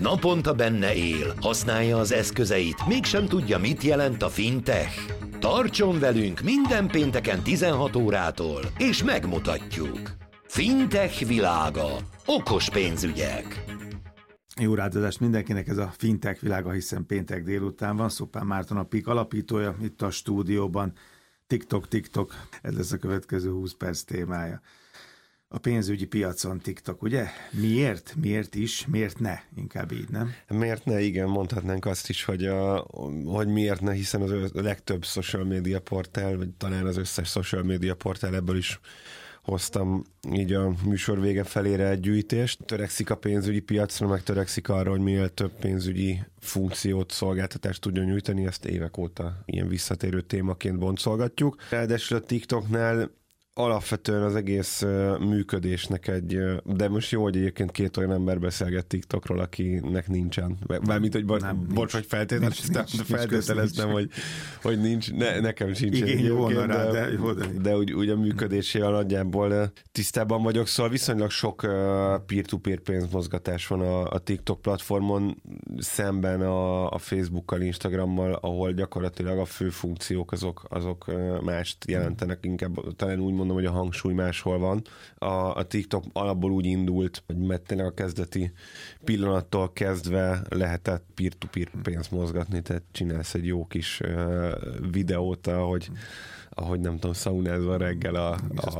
Naponta benne él, használja az eszközeit, mégsem tudja, mit jelent a fintech. Tartson velünk minden pénteken 16 órától, és megmutatjuk. Fintech világa. Okos pénzügyek. Jó rádiózást mindenkinek, ez a fintech világa, hiszen péntek délután van. Szupán Márton a PIK alapítója itt a stúdióban. TikTok, ez lesz a következő 20 perc témája. A pénzügyi piacon TikTok, ugye? Miért? Miért is? Miért ne? Inkább így, nem? Miért ne? Igen, mondhatnánk azt is, hogy miért ne, hiszen a legtöbb social media portál, vagy talán az összes social media portál, ebből is hoztam így a műsor vége felére egy gyűjtést. Törekszik a pénzügyi piacra, meg törekszik arra, hogy minél több pénzügyi funkciót, szolgáltatást tudjon nyújtani, ezt évek óta ilyen visszatérő témaként boncolgatjuk. Ráadásul a TikToknál alapvetően az egész működésnek de most jó, hogy egyébként két olyan ember beszélget TikTokról, akinek nincsen. Bármint, hogy bocs, hogy feltételeztem, hogy nincs. Nekem sincs. Igen, volna rá, de úgy a működésével nagyjából tisztában vagyok. Szóval viszonylag sok peer-to-peer pénzmozgatás van a TikTok platformon, szemben a Facebookkal, Instagrammal, ahol gyakorlatilag a fő funkciók azok mást jelentenek, inkább talán úgy mondom, hogy a hangsúly máshol van. A TikTok alapból úgy indult, hogy tényleg a kezdeti pillanattól kezdve lehetett peer-to-peer pénzt mozgatni, tehát csinálsz egy jó kis videót, ahogy nem tudom, szaunázva reggel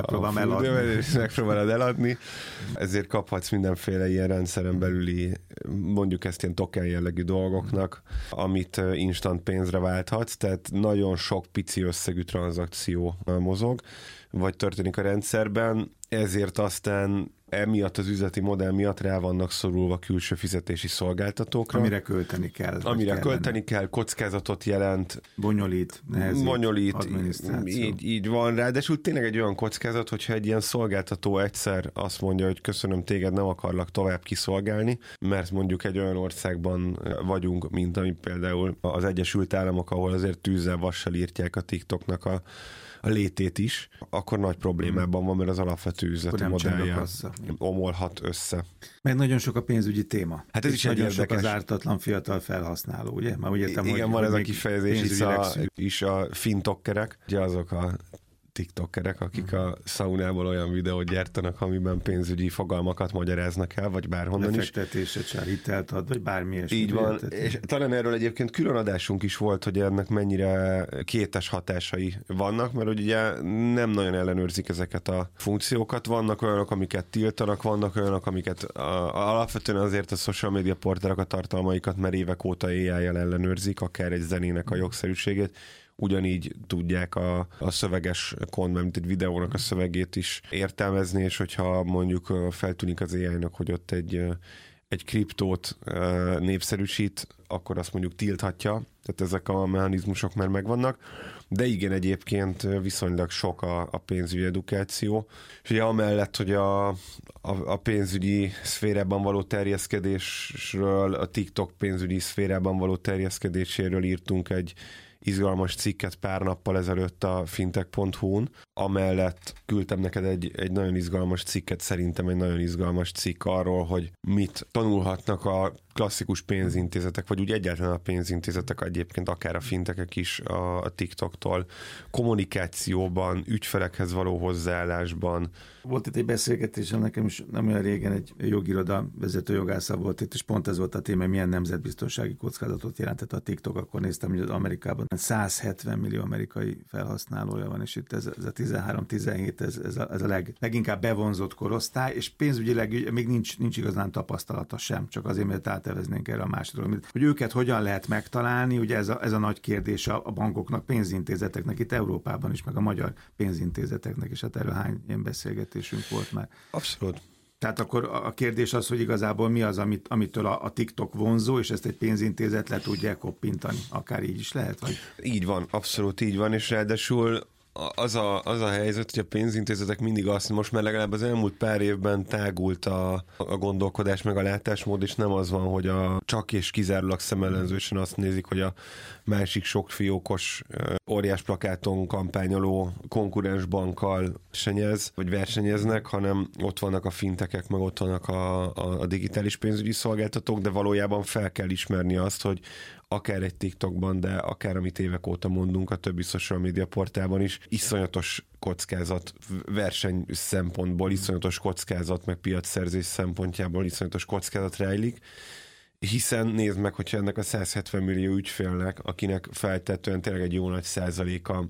és megpróbálod eladni. Ezért kaphatsz mindenféle ilyen rendszeren belüli, mondjuk ezt ilyen token jellegű dolgoknak, amit instant pénzre válthatsz, tehát nagyon sok pici összegű tranzakció mozog, vagy történik a rendszerben, ezért aztán emiatt az üzleti modell miatt rá vannak szorulva külső fizetési szolgáltatókra. Amire költeni kell. Költeni kell, kockázatot jelent. Bonyolít, így van. Ráadásul tényleg egy olyan kockázat, hogyha egy ilyen szolgáltató egyszer azt mondja, hogy köszönöm téged, nem akarlak tovább kiszolgálni, mert mondjuk egy olyan országban vagyunk, mint ami például az Egyesült Államok, ahol azért tűzzel, vassal írtják a TikToknak a létét is, akkor nagy problémában van, mert az alapvető üzleti modellje omolhat össze. Meg nagyon sok a pénzügyi téma. Hát ez is nagyon sok az ártatlan fiatal felhasználó, ugye? Már úgy értem, igen, van ez a kifejezés is a fintokkerek, ugye azok a TikTokerek, akik a szaunából olyan videót gyártanak, amiben pénzügyi fogalmakat magyaráznak el, vagy bárhonnan is. Befektetéset, hitelt ad, vagy bármi is. Így van, és talán erről egyébként külön adásunk is volt, hogy ennek mennyire kétes hatásai vannak, mert ugye nem nagyon ellenőrzik ezeket a funkciókat. Vannak olyanok, amiket tiltanak, vannak olyanok, amiket alapvetően azért a social media portálok a tartalmaikat már évek óta AI-jal ellenőrzik, akár egy zenének a jogszerűségét. Ugyanígy tudják a szöveges kont, mint egy videónak a szövegét is értelmezni, és hogyha mondjuk feltűnik az AI-nak, hogy ott egy kriptót népszerűsít, akkor azt mondjuk tilthatja, tehát ezek a mechanizmusok már megvannak, de igen, egyébként viszonylag sok a pénzügyi edukáció, és ugye amellett, hogy a pénzügyi szférában való terjeszkedésről, a TikTok pénzügyi szférában való terjeszkedéséről írtunk egy izgalmas cikket pár nappal ezelőtt a fintech.hu-n. Amellett küldtem neked egy nagyon izgalmas cikket, szerintem egy nagyon izgalmas cikk arról, hogy mit tanulhatnak a klasszikus pénzintézetek, vagy úgy egyáltalán a pénzintézetek, egyébként akár a fintekek is a TikToktól, kommunikációban, ügyfelekhez való hozzáállásban. Volt itt egy beszélgetésem, nekem is nem olyan régen egy jogiroda vezető jogásza volt itt, és pont ez volt a téma, milyen nemzetbiztonsági kockázatot jelentett a TikTok, akkor néztem, hogy az Amerikában 170 millió amerikai felhasználója van, és itt ez a 13-17, ez a leginkább bevonzott korosztály, és pénzügyileg még nincs igazán tapasztalata sem, csak azért, mert áteveznénk erre a másikról. Hogy őket hogyan lehet megtalálni, ugye ez a nagy kérdés a bankoknak, pénzintézeteknek, itt Európában is, meg a magyar pénzintézeteknek, és hát erről hány ilyen beszélgetésünk volt már. Abszolút. Tehát akkor a kérdés az, hogy igazából mi az, amitől a TikTok vonzó, és ezt egy pénzintézet le tudja koppintani. Akár így is lehet? Vagy? Így van, abszolút így van, és ráadásul az a helyzet, hogy a pénzintézetek mindig azt, most már legalább az elmúlt pár évben tágult a gondolkodás meg a látásmód, és nem az van, hogy csak és kizárólag szemellenzősen azt nézik, hogy a másik sok fiókos óriás plakáton kampányoló konkurens bankkal vagy versenyeznek, hanem ott vannak a fintekek, meg ott vannak a digitális pénzügyi szolgáltatók, de valójában fel kell ismerni azt, hogy akár egy TikTokban, de akár amit évek óta mondunk a többi social media portálban is, iszonyatos kockázat verseny szempontból, iszonyatos kockázat, meg piacszerzés szempontjából iszonyatos kockázat rejlik, hiszen nézd meg, hogyha ennek a 170 millió ügyfélnek, akinek feltetően tényleg egy jó nagy százaléka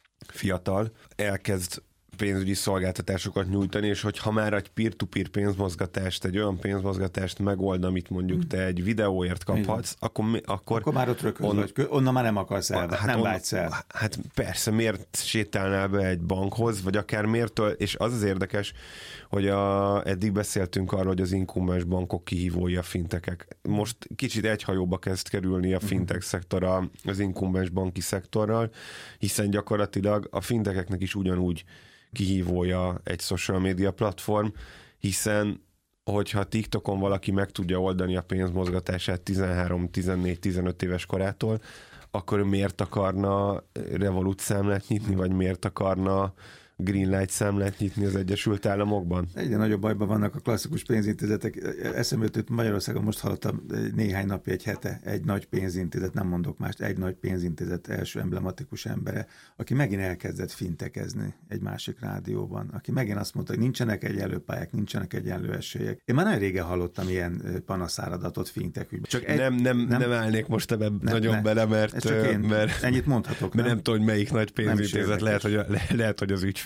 fiatal, elkezd pénzügyi szolgáltatásokat nyújtani, és hogyha már egy peer-to-peer pénzmozgatást, egy olyan pénzmozgatást megold, amit mondjuk te egy videóért kaphatsz, akkor már ott rököz onnan már nem akarsz el, nem vágysz el. Hát persze, miért sétálnál be egy bankhoz, vagy akár miértől, és az érdekes, hogy eddig beszéltünk arról, hogy az inkumbens bankok kihívói a fintekek. Most kicsit egy hajóba kezd kerülni a fintech szektor az inkumbens banki szektorral, hiszen gyakorlatilag a fintekeknek is ugyanúgy kihívója egy social media platform, hiszen hogyha TikTokon valaki meg tudja oldani a pénzmozgatását 13, 14, 15 éves korától, akkor miért akarna Revolut számlát nyitni, vagy miért akarna Greenlight számlát nyitni az Egyesült Államokban? Egyre nagyobb bajban vannak a klasszikus pénzintézetek. Eszembe jutott, Magyarországon most hallottam néhány napja, egy hete, egy nagy pénzintézet, nem mondok mást, egy nagy pénzintézet első emblematikus embere, aki megint elkezdett fintekezni egy másik rádióban, aki megint azt mondta, hogy nincsenek egyenlő pályák, nincsenek egyenlő esélyek. Én már nagyon régen hallottam ilyen panaszáradatot fintek ügyben. Csak nem állnék most ebben nagyon bele, mert ennyit mondhatok. Mert nem tudom, hogy melyik nagy pénzintézet, lehet, hogy az ügyfelünk.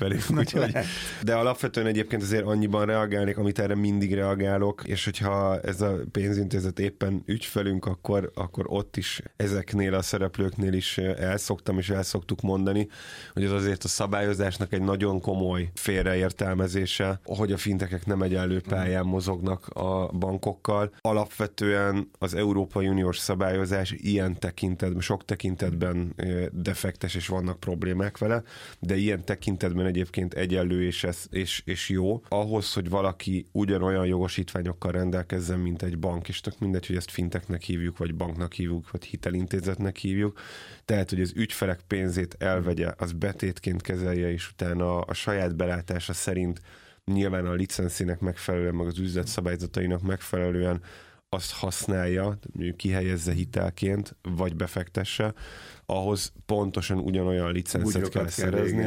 De alapvetően egyébként azért annyiban reagálnék, amit erre mindig reagálok, és hogyha ez a pénzintézet éppen ügyfelünk, akkor ott is ezeknél a szereplőknél is el szoktuk mondani, hogy ez azért a szabályozásnak egy nagyon komoly félreértelmezése, hogy a fintekek nem egyenlő pályán mozognak a bankokkal. Alapvetően az Európai Uniós szabályozás ilyen tekintetben, sok tekintetben defektes, és vannak problémák vele, de ilyen tekintetben egyébként egyenlő és jó. Ahhoz, hogy valaki ugyanolyan jogosítványokkal rendelkezzen, mint egy bank, és tök mindegy, hogy ezt finteknek hívjuk, vagy banknak hívjuk, vagy hitelintézetnek hívjuk. Tehát, hogy az ügyfelek pénzét elvegye, az betétként kezelje, és utána a saját belátása szerint nyilván a licenszének megfelelően, meg az üzletszabályzatainak megfelelően azt használja, kihelyezze hitelként, vagy befektesse, ahhoz pontosan ugyanolyan licenszet kell szerezni.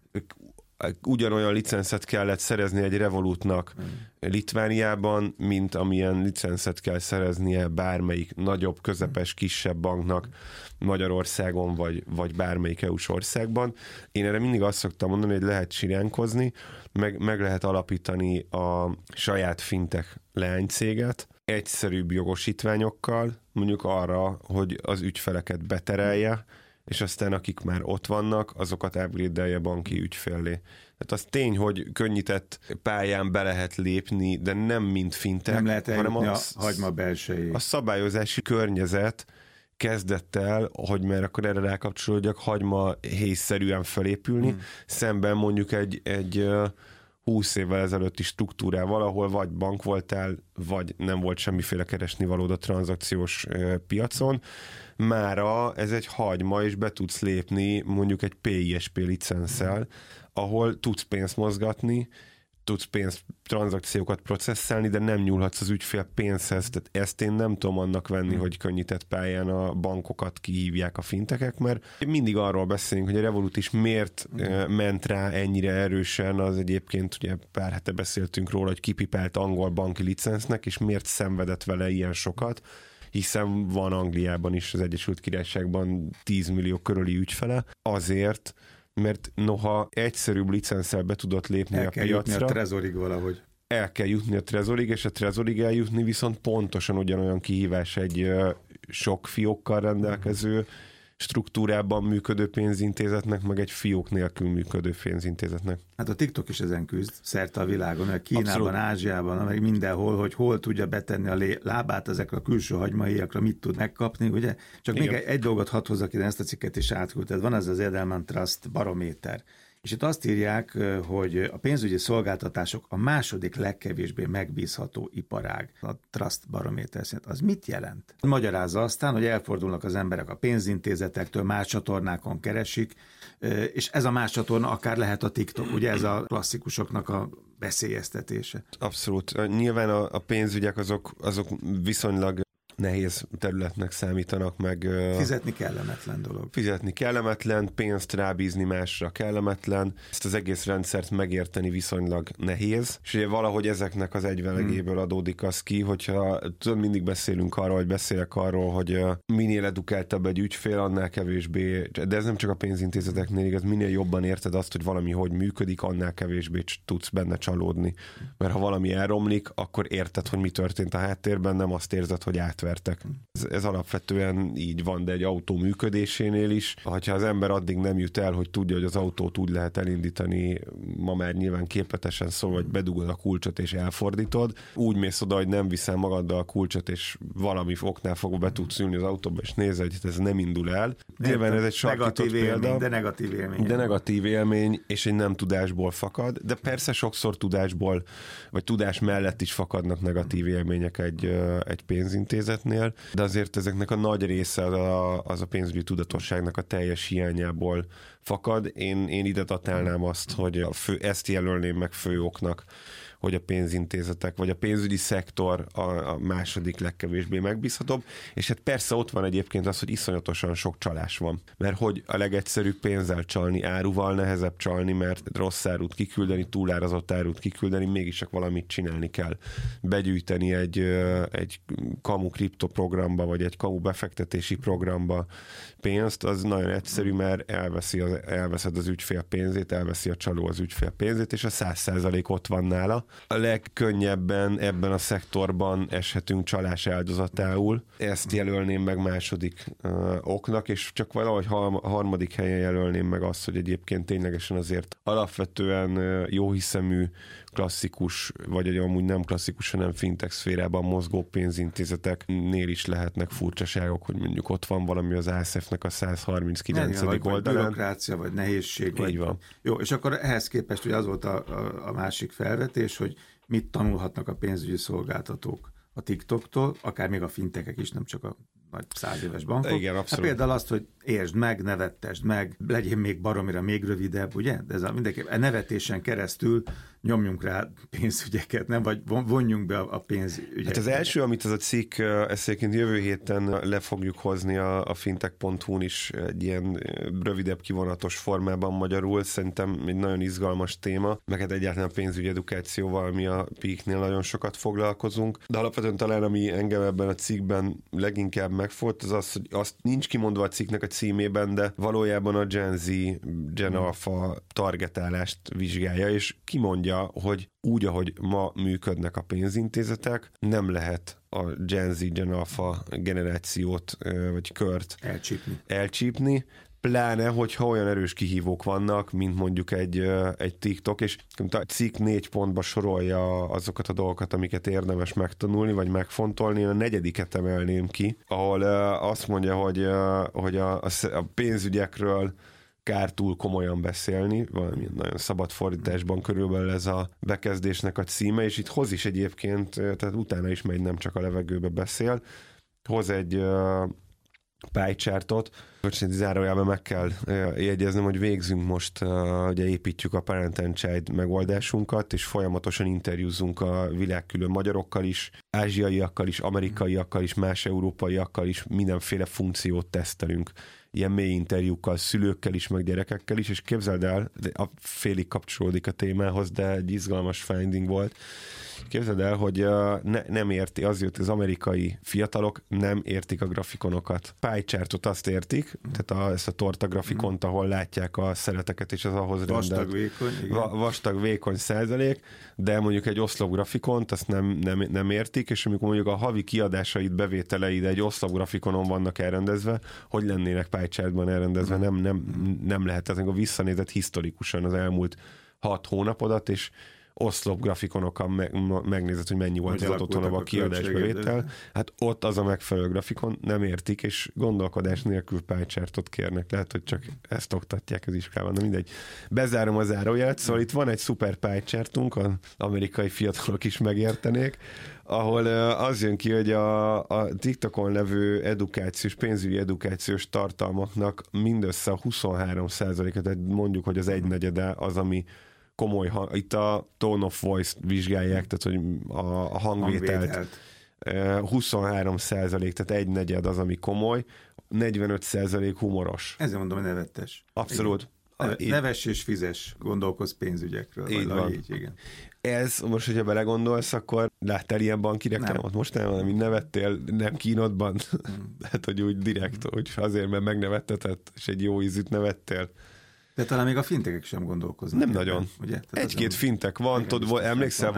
Ugyanolyan licenszet kellett szerezni egy Revolutnak Litvániában, mint amilyen licenszet kell szereznie bármelyik nagyobb, közepes, kisebb banknak Magyarországon, vagy bármelyik EU-s országban. Én erre mindig azt szoktam mondani, hogy lehet siránkozni, meg lehet alapítani a saját fintech leánycéget, egyszerűbb jogosítványokkal, mondjuk arra, hogy az ügyfeleket beterelje, és aztán akik már ott vannak, azokat upgrade-elje banki ügyféllé. Tehát az tény, hogy könnyített pályán be lehet lépni, de nem mint fintech, nem lehet hanem a hagyma belsejéig. A szabályozási környezet kezdett el, hogy már akkor erre rákapcsolódjak, hagyma héjszerűen felépülni, szemben mondjuk egy 20 évvel ezelőtti struktúrával, ahol vagy bank voltál, vagy nem volt semmiféle keresnivalód a tranzakciós piacon. Mára ez egy hagyma, és be tudsz lépni mondjuk egy PISP licenszel, ahol tudsz pénzt mozgatni, tudsz tranzakciókat processzelni, de nem nyúlhatsz az ügyfél pénzhez. Tehát ezt én nem tudom annak venni, hogy könnyített pályán a bankokat kihívják a fintekek, mert mindig arról beszélünk, hogy a Revolut is miért ment rá ennyire erősen, az egyébként ugye pár hete beszéltünk róla, hogy kipipált angol banki licensznek, és miért szenvedett vele ilyen sokat, hiszen van Angliában is, az Egyesült Királyságban 10 millió körüli ügyfele, azért, mert noha egyszerűbb licenszel be tudott lépni a piacra. El kell jutni a Trezorig valahogy. El kell jutni a Trezorig, és a Trezorig eljutni viszont pontosan ugyanolyan kihívás egy sok fiókkal rendelkező struktúrában működő pénzintézetnek, meg egy fiók nélkül működő pénzintézetnek. Hát a TikTok is ezen küzd szerte a világon, a Kínában, Abszolút. Ázsiában, meg mindenhol, hogy hol tudja betenni a lábát ezekre a külső hagymaiakra, mit tud megkapni, ugye? Csak igen. Még egy dolgot hadd hozzak ide, ezt a cikket is átküldted. Van ez az Edelman Trust barométer. És itt azt írják, hogy a pénzügyi szolgáltatások a második legkevésbé megbízható iparág a Trust barométer szerint. Az mit jelent? Magyarázza aztán, hogy elfordulnak az emberek a pénzintézetektől, más csatornákon keresik, és ez a más csatorna akár lehet a TikTok, ugye ez a klasszikusoknak a veszélyeztetése. Abszolút. Nyilván a pénzügyek azok viszonylag nehéz területnek számítanak, meg... Fizetni kellemetlen dolog. Fizetni kellemetlen, pénzt rábízni másra kellemetlen, ezt az egész rendszert megérteni viszonylag nehéz, és ugye valahogy ezeknek az egyvelegéből adódik az ki, hogyha mindig beszélek arról, hogy minél edukáltabb egy ügyfél, annál kevésbé, de ez nem csak a pénzintézeteknél igaz, minél jobban érted azt, hogy valami hogy működik, annál kevésbé tudsz benne csalódni. Mert ha valami elromlik, akkor érted, hogy mi történt a háttérben, nem azt érzed, hogy átvertek. Ez alapvetően így van, de egy autó működésénél is. Ha az ember addig nem jut el, hogy tudja, hogy az autót úgy lehet elindítani, ma már nyilván képletesen szól, hogy bedugod a kulcsot és elfordítod, úgy mész oda, hogy nem viszel magaddal a kulcsot, és valami oknál fogva be tudsz ülni az autóba, és nézed, hogy ez nem indul el. Nyilván ez egy sarkított példa. De negatív élmény. És egy nem tudásból fakad, de persze sokszor tudásból, vagy tudás mellett is fakadnak negatív élmények egy pénzintézetnél, de azért ezeknek a nagy része az a pénzügyi tudatosságnak a teljes hiányából fakad. Én ide datálnám azt, hogy ezt jelölném meg fő oknak, hogy a pénzintézetek, vagy a pénzügyi szektor a második legkevésbé megbízhatóbb, és hát persze ott van egyébként az, hogy iszonyatosan sok csalás van. Mert hogy a legegyszerűbb pénzzel csalni, áruval nehezebb csalni, mert rossz árut kiküldeni, túlárazott árut kiküldeni, mégis csak valamit csinálni kell. Begyűjteni egy kamu kriptoprogramba, vagy egy kamu befektetési programba pénzt, az nagyon egyszerű, mert elveszed az ügyfél pénzét, elveszi a csaló az ügyfél pénzét, és a 100% ott van nála. A legkönnyebben ebben a szektorban eshetünk csalás áldozatául. Ezt jelölném meg második oknak, és csak valahogy a harmadik helyen jelölném meg azt, hogy egyébként ténylegesen azért alapvetően jóhiszemű, klasszikus, vagy amúgy nem klasszikus, hanem fintech szférában mozgó pénzintézeteknél is lehetnek furcsaságok, hogy mondjuk ott van valami az ASF-nek a 139. oldalán. Vagy bürokrácia, vagy nehézség. Így van. Jó, és akkor ehhez képest ugye az volt a másik felvetés, hogy mit tanulhatnak a pénzügyi szolgáltatók a TikToktól, akár még a fintekek is, nem csak a nagy 100 éves bankok. Igen, abszolút. Hát például azt, hogy értsd meg, nevettesd meg, legyen még baromira még rövidebb, ugye? De ez mindenképp nevetésen keresztül nyomjunk rá pénzügyeket, nem? Vagy vonjunk be a pénzügyeket. Hát az első, amit ez a cikk, ezt egyébként jövő héten le fogjuk hozni a fintech.hu-n is egy ilyen rövidebb kivonatos formában magyarul. Szerintem egy nagyon izgalmas téma, meg hát egyáltalán a pénzügyi edukációval, mi a Peaknél nagyon sokat foglalkozunk. De alapvetően talán, ami engem ebben a cikkben leginkább megfogott, az az, hogy azt nincs kimondva a cikknek a címében, de valójában a Gen Z, Gen Alpha targetálást vizsgálja, és kimondja, hogy úgy, ahogy ma működnek a pénzintézetek, nem lehet a Gen Z, Gen Alpha generációt vagy kört elcsípni, pláne, hogyha olyan erős kihívók vannak, mint mondjuk egy TikTok, és a cikk 4 pontba sorolja azokat a dolgokat, amiket érdemes megtanulni, vagy megfontolni. Én a 4. emelném ki, ahol azt mondja, hogy a pénzügyekről kár túl komolyan beszélni, valami nagyon szabad fordításban körülbelül ez a bekezdésnek a címe, és itt hoz is egyébként, tehát utána is megy, nem csak a levegőbe beszél, hoz egy pie chartot, hogy zárójában meg kell jegyeznem, hogy végzünk most, ugye építjük a Parent and Child megoldásunkat, és folyamatosan interjúzunk a világkülön magyarokkal is, ázsiaiakkal is, amerikaiakkal is, más európaiakkal is, mindenféle funkciót tesztelünk. Ilyen mély interjúkkal, szülőkkel is, meg gyerekekkel is, és képzeld el, félig kapcsolódik a témához, de egy izgalmas finding volt. Képzeld el, hogy nem érti, az jött, az amerikai fiatalok nem értik a grafikonokat. Pie chartot azt értik, tehát ezt a torta grafikont, ahol látják a szeleteket, és az ahhoz vastag, vékony, vastag, vékony százalék, de mondjuk egy oszlop grafikont azt nem értik, és amikor mondjuk a havi kiadásaid, bevételeid egy oszlop grafikonon vannak elrendezve, hogy lennének pie chartban elrendezve, nem lehet. Ez, amikor visszanézett historikusan az elmúlt 6 hónapodat, és oszlop grafikonokkal megnézed, hogy mennyi volt az adott hónapban a kiadásbevétel. Hát ott az a megfelelő grafikon, nem értik, és gondolkodás nélkül pie chartot kérnek. Lehet, hogy csak ezt oktatják az iskolában, de mindegy. Bezárom a zárójelet, szóval itt van egy szuper pie chartunk, az amerikai fiatalok is megértenék, ahol az jön ki, hogy a TikTokon levő edukációs, pénzügyi edukációs tartalmaknak mindössze a 23%-et, tehát mondjuk, hogy az 1/4 az, ami komoly, itt a tone of voice vizsgálják, tehát hogy a hangvételt. 23%, tehát 1/4 az, ami komoly, 45% humoros. Ezért mondom, hogy nevettes. Abszolút. Neves és fizes, gondolkozz pénzügyekről. Így van. Igen. Ez, most, hogyha belegondolsz, akkor láttál ilyen banki reklámot? Most nem, hanem nevettél, nem kínodban? Hát, hogy úgy direkt, hogy azért, mert megnevettetett, és egy jó ízűt nevettél. De talán még a fintekek sem gondolkoznak. Nem nagyon. Egy-két fintek van, emlékszel,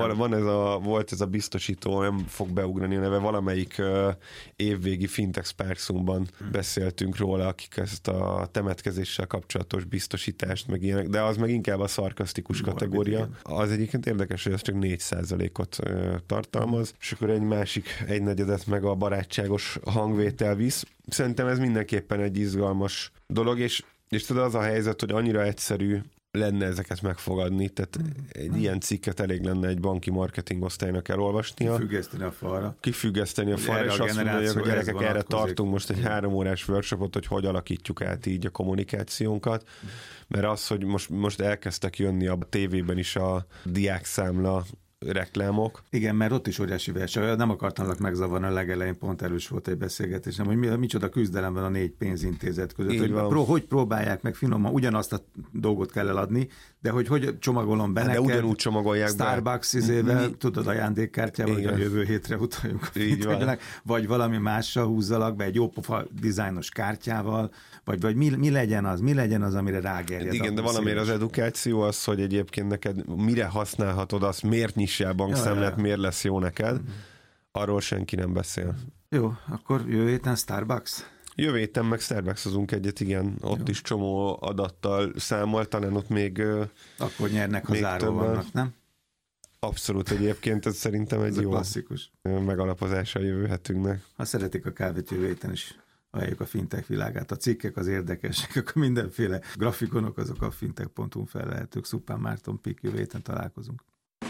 volt ez a biztosító, nem fog beugrani a neve, valamelyik évvégi Fintech Sparksumban beszéltünk róla, akik ezt a temetkezéssel kapcsolatos biztosítást, meg ilyenek, de az meg inkább a szarkasztikus kategória. Az egyébként érdekes, hogy ez csak 4%-ot tartalmaz, és akkor egy másik 1/4 meg a barátságos hangvétel visz. Szerintem ez mindenképpen egy izgalmas dolog, és tudod, az a helyzet, hogy annyira egyszerű lenne ezeket megfogadni, tehát egy ilyen cikket elég lenne egy banki marketing osztálynak elolvasnia. Kifüggeszteni a falra, és azt mondja, hogy a gyerekek, erre tartunk most egy 3 órás workshopot, hogy alakítjuk át így a kommunikációnkat, mert az, hogy most elkezdtek jönni a tévében is a diákszámla reklámok. Igen, mert ott is óriási verseny. Nem akartalak megzavarni, a legelején pont erős volt egy beszélgetés, hogy micsoda küzdelem van a 4 pénzintézet között. Hogy próbálják meg finoman, ugyanazt a dolgot kell eladni, de hogy csomagolom be neked. De ugyanúgy csomagolják Starbucks izével, tudod, ajándékkártyával, hogy a jövő hétre utaljunk a finteknek, vagy valami mással húzzalak be, egy jópofa dizájnos kártyával, vagy mi legyen az, amire rágerjed. Igen, de valamiért az edukáció az, hogy egyébként neked mire használhatod azt, miért nyissál bankszámlát, miért lesz jó neked, arról senki nem beszél. Jó, akkor jövő héten Starbucks? Jövő héten meg Starbucksozunk egyet, igen. Ott is csomó adattal számol, talán ott még akkor nyernek, ha záró vannak, nem? Abszolút, egyébként ez szerintem egy jó klasszikus megalapozása a jövő hetünknek. Ha szeretik a kávét, jövő héten is ajánljuk a fintech világát. A cikkek az érdekesek, akkor mindenféle grafikonok, azok a fintech.hu-n felelhetők. Szupán Márton Pik, jövő héten találkozunk.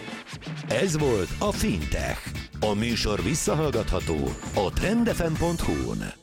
Ez volt a Fintech. A műsor visszahallgatható a trendfm.hu-n.